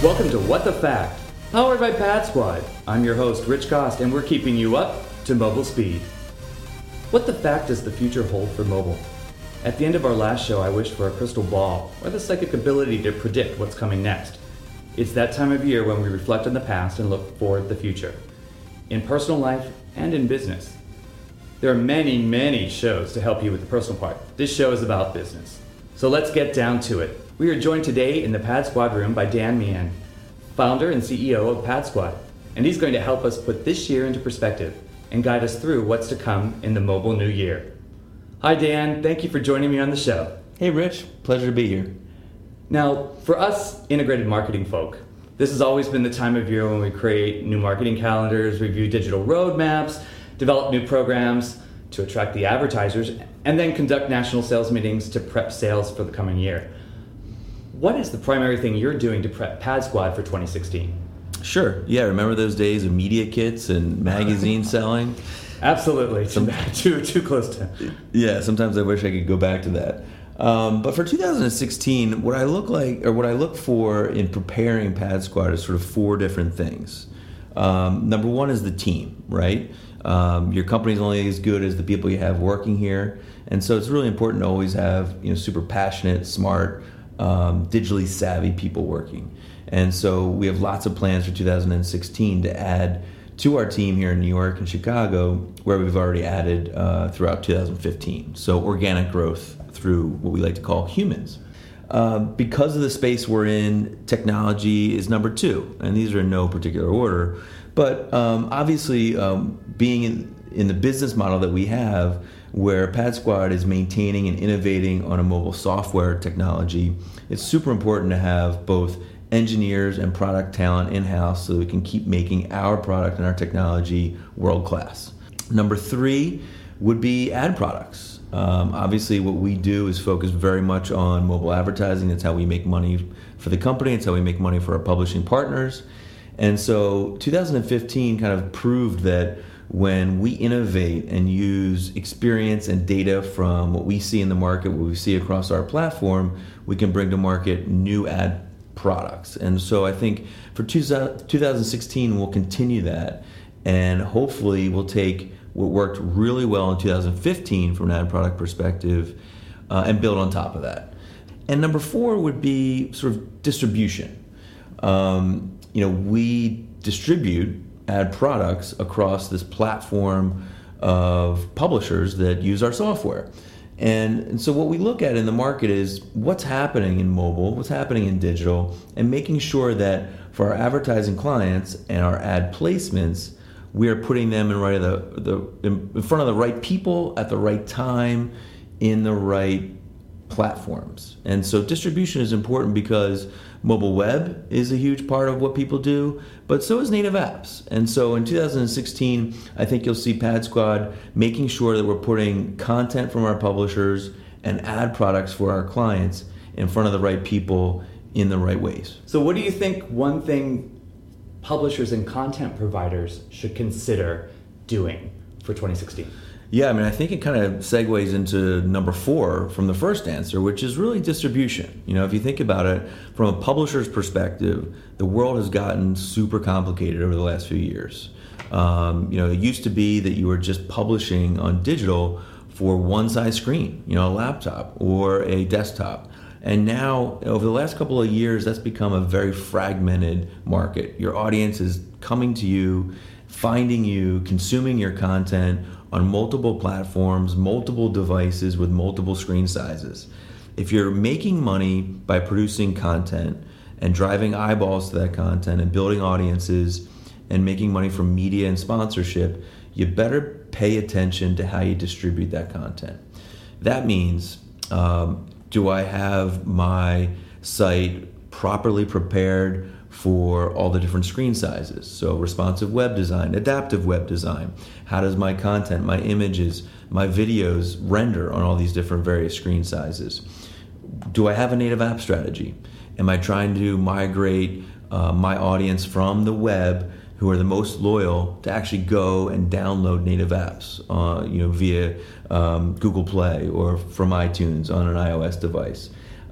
Welcome to What the Fact, powered by Pad Squad. I'm your host, Rich Cost, and we're keeping you up to mobile speed. What the fact does the future hold for mobile? At the end of our last show, I wished for a crystal ball, or the psychic ability to predict what's coming next. It's that time of year when we reflect on the past and look forward to the future, in personal life and in business. There are many shows to help you with the personal part. This show is about business. So let's get down to it. We are joined today in the Pad Squad room by Dan Meehan, founder and CEO of Pad Squad, and he's going to help us put this year into perspective and guide us through what's to come in the mobile new year. Hi Dan, thank you for joining me on the show. Hey Rich, pleasure to be here. Now, for us integrated marketing folk, this has always been the time of year when we create new marketing calendars, review digital roadmaps, develop new programs to attract the advertisers, and then conduct national sales meetings to prep sales for the coming year. What is the primary thing you're doing to prep Pad Squad for 2016? Sure. Yeah, remember those days of media kits and magazine selling? Absolutely. Too close to. Yeah, sometimes I wish I could go back to that. But for 2016, what I look for in preparing Pad Squad is sort of four different things. Number one is the team, right? Your company's only as good as the people you have working here, and so it's really important to always have super passionate, smart, digitally savvy people working. And so we have lots of plans for 2016 to add to our team here in New York and Chicago, where we've already added throughout 2015. So organic growth through what we like to call humans. Because of the space we're in, technology is number two, and these are in no particular order. But obviously, being in the business model that we have, where Pad Squad is maintaining and innovating on a mobile software technology, it's super important to have both engineers and product talent in-house so that we can keep making our product and our technology world-class. Number three would be ad products. Obviously, what we do is focus very much on mobile advertising. That's how we make money for the company. It's how we make money for our publishing partners. And so 2015 kind of proved that when we innovate and use experience and data from what we see in the market, what we see across our platform, we can bring to market new ad products. And so I think for 2016, we'll continue that. And hopefully we'll take what worked really well in 2015 from an ad product perspective and build on top of that. And number four would be sort of distribution. We distribute ad products across this platform of publishers that use our software. And so what we look at in the market is what's happening in mobile, what's happening in digital, and making sure that for our advertising clients and our ad placements, we are putting them in front of the right people at the right time in the right platforms. And so distribution is important because mobile web is a huge part of what people do, but so is native apps. And so in 2016, I think you'll see Pad Squad making sure that we're putting content from our publishers and ad products for our clients in front of the right people in the right ways. So what do you think one thing publishers and content providers should consider doing for 2016? Yeah, I think it kind of segues into number four from the first answer, which is really distribution. If you think about it from a publisher's perspective, the world has gotten super complicated over the last few years. It used to be that you were just publishing on digital for one size screen, a laptop or a desktop. And now, over the last couple of years, that's become a very fragmented market. Your audience is coming to you, finding you, consuming your content on multiple platforms, multiple devices with multiple screen sizes. If you're making money by producing content and driving eyeballs to that content and building audiences and making money from media and sponsorship, you better pay attention to how you distribute that content. That means, do I have my site properly prepared for all the different screen sizes? So responsive web design, adaptive web design. How does my content, my images, my videos render on all these different various screen sizes? Do I have a native app strategy? Am I trying to migrate my audience from the web, who are the most loyal, to actually go and download native apps via Google Play or from iTunes on an iOS device?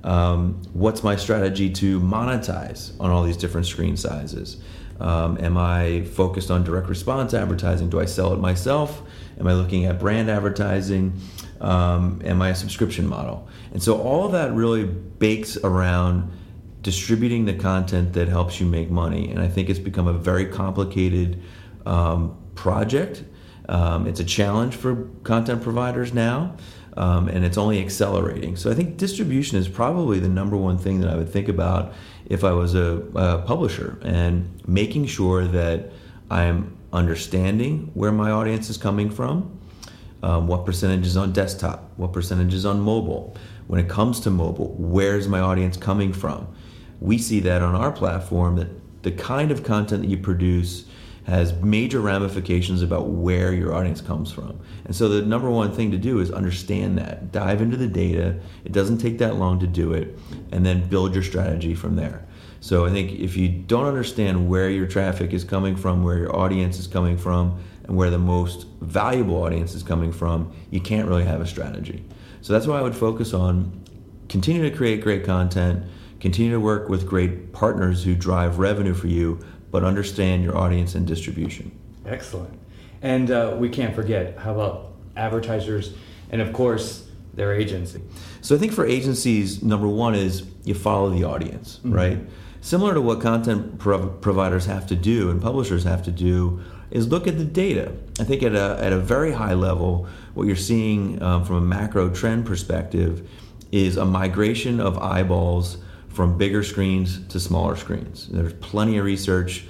What's my strategy to monetize on all these different screen sizes? Am I focused on direct response advertising? Do I sell it myself? Am I looking at brand advertising? Am I a subscription model? And so all of that really bakes around distributing the content that helps you make money. And I think it's become a very complicated project. It's a challenge for content providers now, and it's only accelerating. So I think distribution is probably the number one thing that I would think about if I was a publisher, and making sure that I'm understanding where my audience is coming from, what percentage is on desktop, what percentage is on mobile. When it comes to mobile, where's my audience coming from? We see that on our platform, that the kind of content that you produce has major ramifications about where your audience comes from. And so the number one thing to do is understand that. Dive into the data. It doesn't take that long to do it, and then build your strategy from there. So I think if you don't understand where your traffic is coming from, where your audience is coming from, and where the most valuable audience is coming from, you can't really have a strategy. So that's why I would focus on continue to create great content, continue to work with great partners who drive revenue for you, but understand your audience and distribution. Excellent. And we can't forget, how about advertisers and, of course, their agency? So I think for agencies, number one is you follow the audience, right? Similar to what content providers have to do and publishers have to do is look at the data. I think at a very high level, what you're seeing from a macro trend perspective is a migration of eyeballs from bigger screens to smaller screens. There's plenty of research,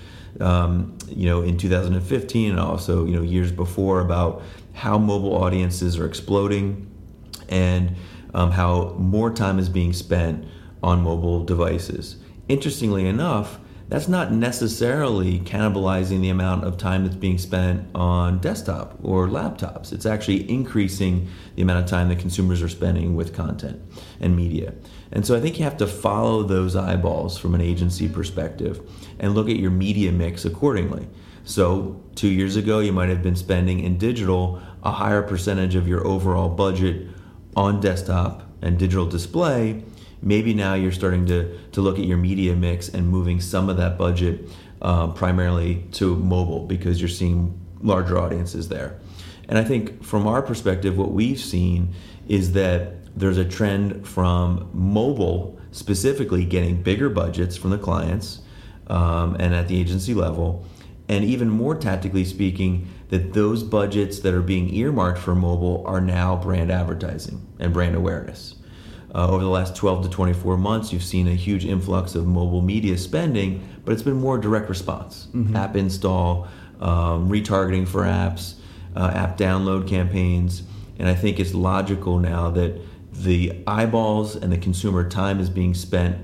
in 2015 and also years before about how mobile audiences are exploding and how more time is being spent on mobile devices. Interestingly enough, that's not necessarily cannibalizing the amount of time that's being spent on desktop or laptops. It's actually increasing the amount of time that consumers are spending with content and media. And so I think you have to follow those eyeballs from an agency perspective and look at your media mix accordingly. So 2 years ago, you might have been spending in digital a higher percentage of your overall budget on desktop and digital display. Maybe now you're starting to look at your media mix and moving some of that budget primarily to mobile because you're seeing larger audiences there. And I think from our perspective, what we've seen is that there's a trend from mobile specifically getting bigger budgets from the clients and at the agency level, and even more tactically speaking, that those budgets that are being earmarked for mobile are now brand advertising and brand awareness. Over the last 12 to 24 months, you've seen a huge influx of mobile media spending, but it's been more direct response. App install, retargeting for apps, app download campaigns. And I think it's logical now that the eyeballs and the consumer time is being spent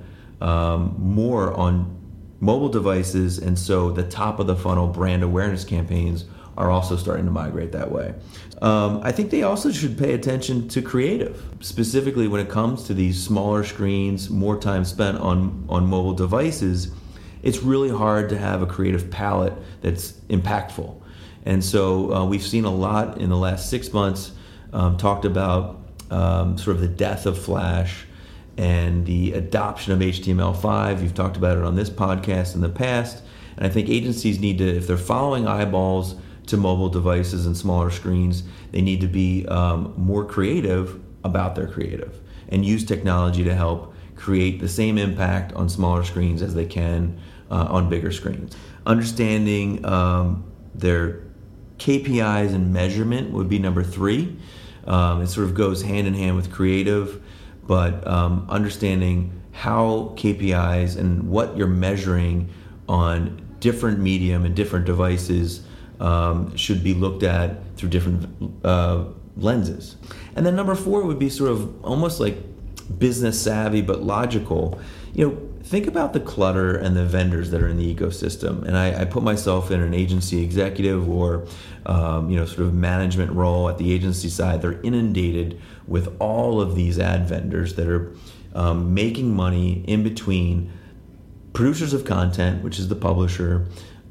more on mobile devices, and so the top of the funnel brand awareness campaigns are also starting to migrate that way. I think they also should pay attention to creative, specifically when it comes to these smaller screens, more time spent on mobile devices. It's really hard to have a creative palette that's impactful. And so we've seen a lot in the last 6 months talked about sort of the death of Flash and the adoption of HTML5. You've talked about it on this podcast in the past. And I think agencies need to, if they're following eyeballs to mobile devices and smaller screens, they need to be more creative about their creative and use technology to help create the same impact on smaller screens as they can on bigger screens. Understanding their KPIs and measurement would be number 3. It sort of goes hand in hand with creative, but understanding how KPIs and what you're measuring on different medium and different devices should be looked at through different lenses. And then number 4 would be sort of almost like business savvy but logical. Think about the clutter and the vendors that are in the ecosystem. And I put myself in an agency executive or sort of management role at the agency side. They're inundated with all of these ad vendors that are making money in between producers of content, which is the publisher,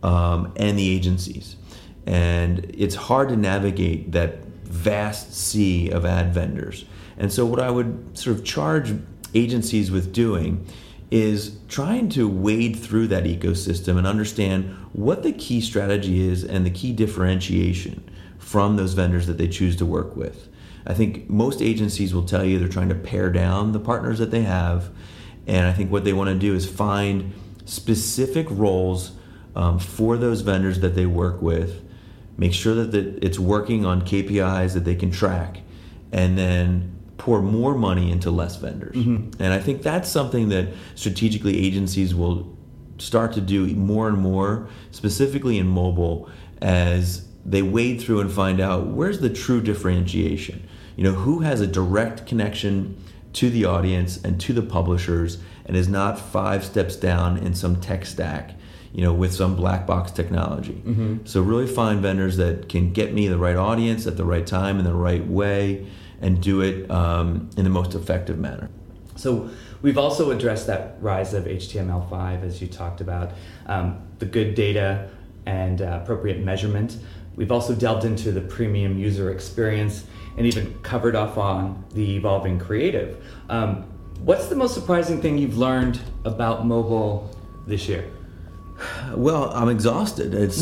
and the agencies. And it's hard to navigate that vast sea of ad vendors. And so what I would sort of charge agencies with doing is trying to wade through that ecosystem and understand what the key strategy is and the key differentiation from those vendors that they choose to work with. I think most agencies will tell you they're trying to pare down the partners that they have, and I think what they want to do is find specific roles for those vendors that they work with, make sure that it's working on KPIs that they can track, and then pour more money into less vendors. Mm-hmm. And I think that's something that strategically agencies will start to do more and more, specifically in mobile, as they wade through and find out where's the true differentiation. Who has a direct connection to the audience and to the publishers and is not 5 steps down in some tech stack, with some black box technology. Mm-hmm. So really find vendors that can get me the right audience at the right time in the right way and do it in the most effective manner. So we've also addressed that rise of HTML5, as you talked about, the good data and appropriate measurement. We've also delved into the premium user experience and even covered off on the evolving creative. What's the most surprising thing you've learned about mobile this year? Well, I'm exhausted. It's,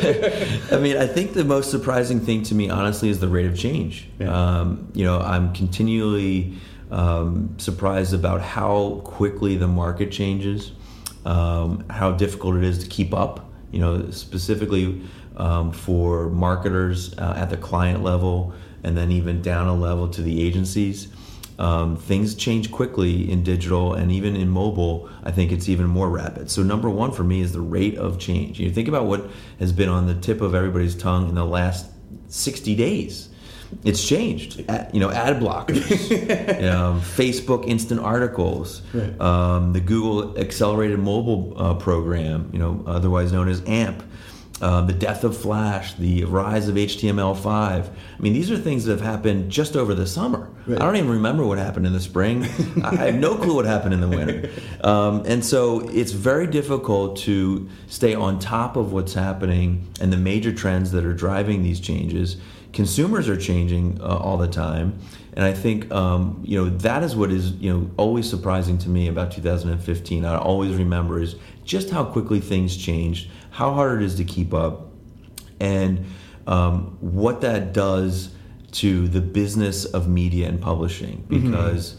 I think the most surprising thing to me, honestly, is the rate of change. Yeah. I'm continually surprised about how quickly the market changes, how difficult it is to keep up, specifically for marketers at the client level and then even down a level to the agencies. Things change quickly in digital, and even in mobile, I think it's even more rapid. So number one for me is the rate of change. You think about what has been on the tip of everybody's tongue in the last 60 days. It's changed. Ad blockers, Facebook instant articles, right. The Google Accelerated Mobile program, otherwise known as AMP. The death of Flash, the rise of HTML5. I mean, these are things that have happened just over the summer. Right. I don't even remember what happened in the spring. I have no clue what happened in the winter. And so it's very difficult to stay on top of what's happening and the major trends that are driving these changes. Consumers are changing all the time. And I think, that is what is, always surprising to me about 2015. I always remember is just how quickly things changed, how hard it is to keep up, and what that does to the business of media and publishing. Because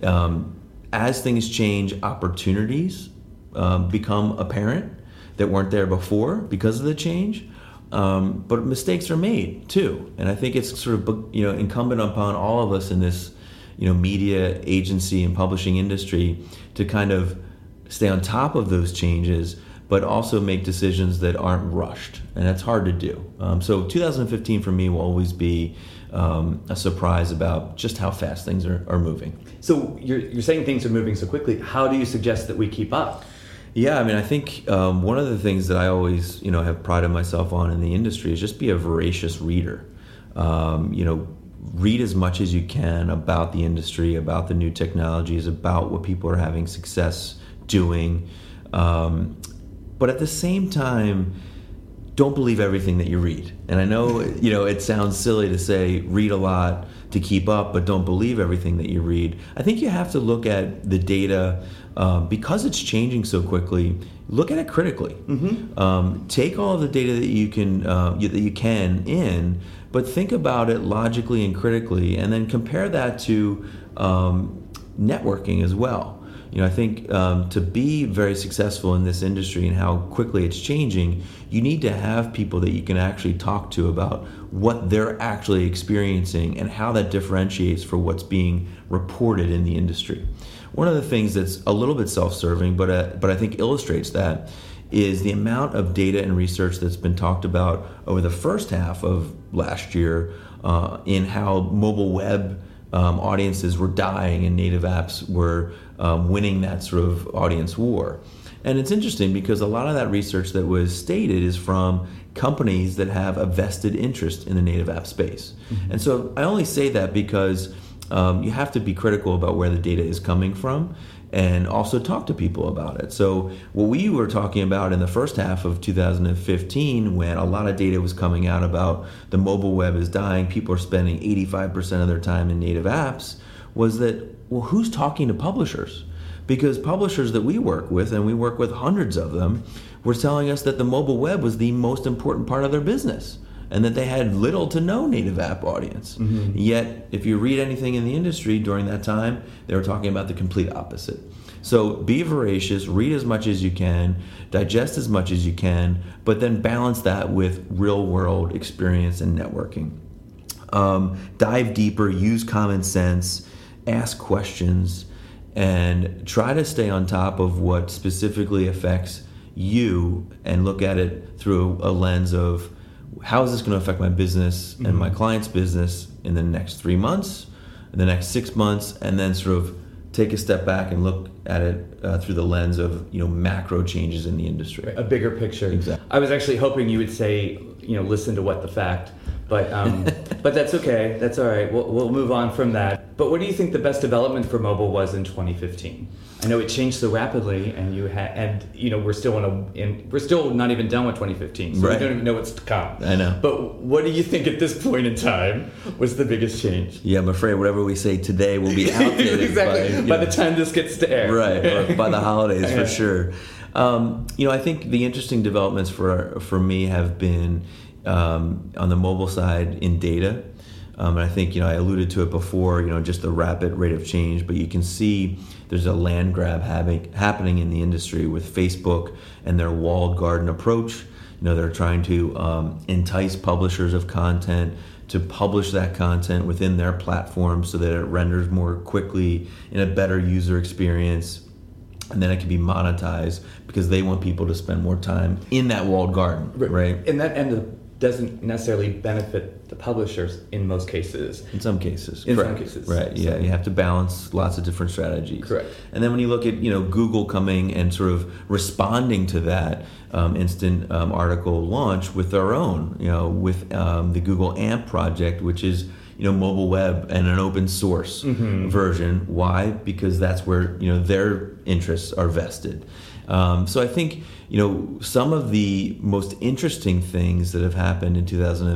as things change, opportunities become apparent that weren't there before because of the change. But mistakes are made too, and I think it's sort of incumbent upon all of us in this media agency and publishing industry to kind of stay on top of those changes, but also make decisions that aren't rushed, and that's hard to do. So 2015 for me will always be a surprise about just how fast things are moving. So you're saying things are moving so quickly. How do you suggest that we keep up? Yeah, I think one of the things that I always, have prided myself on in the industry is just be a voracious reader. Read as much as you can about the industry, about the new technologies, about what people are having success doing. But at the same time, don't believe everything that you read. And I know, it sounds silly to say read a lot to keep up, but don't believe everything that you read. I think you have to look at the data because it's changing so quickly. Look at it critically. Mm-hmm. Take all of the data that you can in, but think about it logically and critically, and then compare that to networking as well. I think to be very successful in this industry and how quickly it's changing, you need to have people that you can actually talk to about what they're actually experiencing and how that differentiates for what's being reported in the industry. One of the things that's a little bit self-serving, but I think illustrates that, is the amount of data and research that's been talked about over the first half of last year in how mobile web audiences were dying and native apps were winning that sort of audience war. And it's interesting because a lot of that research that was stated is from companies that have a vested interest in the native app space. Mm-hmm. And so I only say that because you have to be critical about where the data is coming from and also talk to people about it. So what we were talking about in the first half of 2015, when a lot of data was coming out about the mobile web is dying, people are spending 85% of their time in native apps, was that well, who's talking to publishers? Because publishers that we work with, and we work with hundreds of them, were telling us that the mobile web was the most important part of their business, and that they had little to no native app audience. Mm-hmm. Yet, if you read anything in the industry during that time, they were talking about the complete opposite. So be voracious, read as much as you can, digest as much as you can, but then balance that with real-world experience and networking. Dive deeper, use common sense, ask questions, and try to stay on top of what specifically affects you and look at it through a lens of how is this going to affect my business and my client's business in the next 3 months, in the next 6 months, and then sort of take a step back and look at it through the lens of macro changes in the industry. A bigger picture. Exactly. I was actually hoping you would say, listen to what the fact, but that's okay. That's all right. We'll move on from that. But what do you think the best development for mobile was in 2015? I know it changed so rapidly, and we're still we're still not even done with 2015, so right. We don't even know what's to come. I know. But what do you think at this point in time was the biggest change? Yeah, I'm afraid whatever we say today will be outdated exactly by the time this gets to air. Right, or by the holidays for sure. I think the interesting developments for me have been on the mobile side in data. And I think, I alluded to it before, just the rapid rate of change, but you can see there's a land grab happening in the industry with Facebook and their walled garden approach. They're trying to entice publishers of content to publish that content within their platform so that it renders more quickly in a better user experience. And then it can be monetized because they want people to spend more time in that walled garden, right? And that doesn't necessarily benefit the publishers in most cases. In some cases. In some cases. Right, yeah. You have to balance lots of different strategies. Correct. And then when you look at, Google coming and sort of responding to that instant article launch with their own, with the Google AMP project, which is, mobile web and an open source version. Why? Because that's where, their interests are vested. So I think, some of the most interesting things that have happened in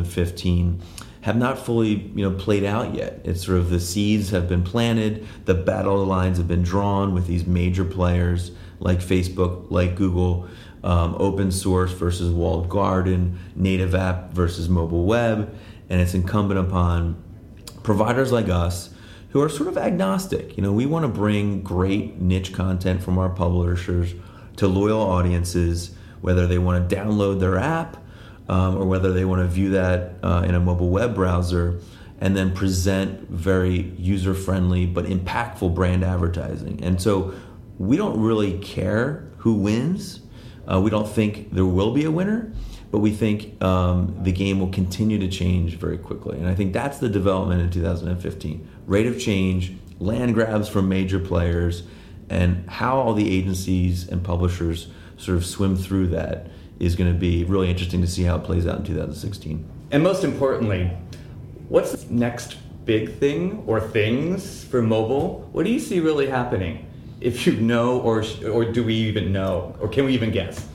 2015 have not fully, played out yet. It's sort of the seeds have been planted, the battle lines have been drawn with these major players like Facebook, like Google, open source versus walled garden, native app versus mobile web, and it's incumbent upon providers like us who are sort of agnostic. We want to bring great niche content from our publishers to loyal audiences, whether they want to download their app or whether they want to view that in a mobile web browser, and then present very user-friendly but impactful brand advertising. And so we don't really care who wins. We don't think there will be a winner, but we think the game will continue to change very quickly. And I think that's the development in 2015. Rate of change, land grabs from major players, and how all the agencies and publishers sort of swim through that is going to be really interesting to see how it plays out in 2016. And most importantly, what's the next big thing or things for mobile? What do you see really happening? If you know, or do we even know? Or can we even guess?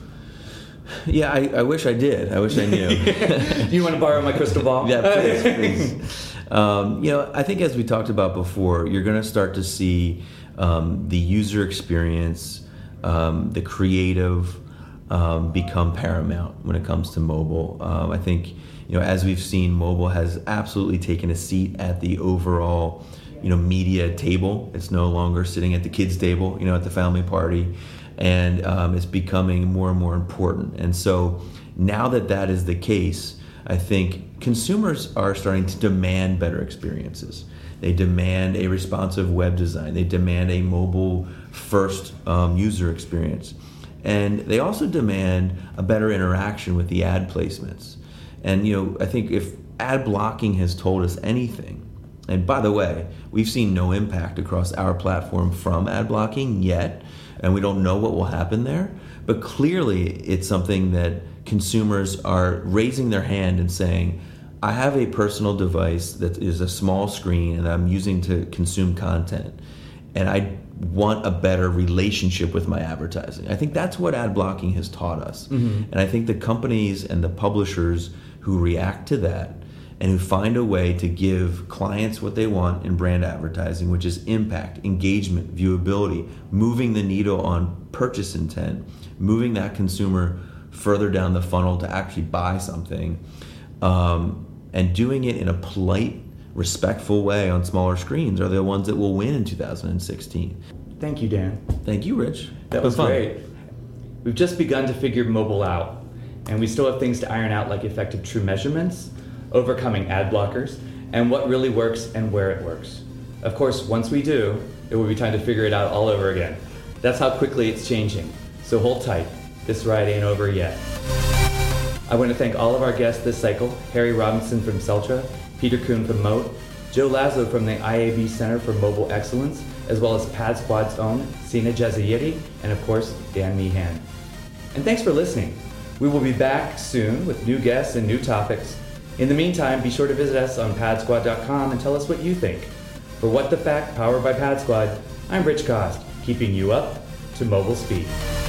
Yeah, I wish I did. I wish I knew. Do you want to borrow my crystal ball? Yeah, please. I think as we talked about before, you're going to start to see the user experience, the creative become paramount when it comes to mobile. I think, as we've seen, mobile has absolutely taken a seat at the overall, media table. It's no longer sitting at the kids' table, at the family party, and it's becoming more and more important. And so now that is the case, I think consumers are starting to demand better experiences. They demand a responsive web design. They demand a mobile-first user experience. And they also demand a better interaction with the ad placements. And, I think if ad blocking has told us anything, and by the way, we've seen no impact across our platform from ad blocking yet, and we don't know what will happen there, but clearly it's something that consumers are raising their hand and saying, I have a personal device that is a small screen and I'm using to consume content, and I want a better relationship with my advertising. I think that's what ad blocking has taught us. Mm-hmm. And I think the companies and the publishers who react to that and who find a way to give clients what they want in brand advertising, which is impact, engagement, viewability, moving the needle on purchase intent, moving that consumer further down the funnel to actually buy something, and doing it in a polite, respectful way on smaller screens are the ones that will win in 2016. Thank you, Dan. Thank you, Rich. That was great. We've just begun to figure mobile out, and we still have things to iron out like effective true measurements, overcoming ad blockers, and what really works and where it works. Of course, once we do, it will be time to figure it out all over again. That's how quickly it's changing. So hold tight. This ride ain't over yet. I want to thank all of our guests this cycle, Harry Robinson from Celtra, Peter Kuhn from Moat, Joe Laszlo from the IAB Center for Mobile Excellence, as well as Pad Squad's own Sina Jazayiri, and of course, Dan Meehan. And thanks for listening. We will be back soon with new guests and new topics. In the meantime, be sure to visit us on padsquad.com and tell us what you think. For What the Fact, powered by Pad Squad, I'm Rich Cost, keeping you up to mobile speed.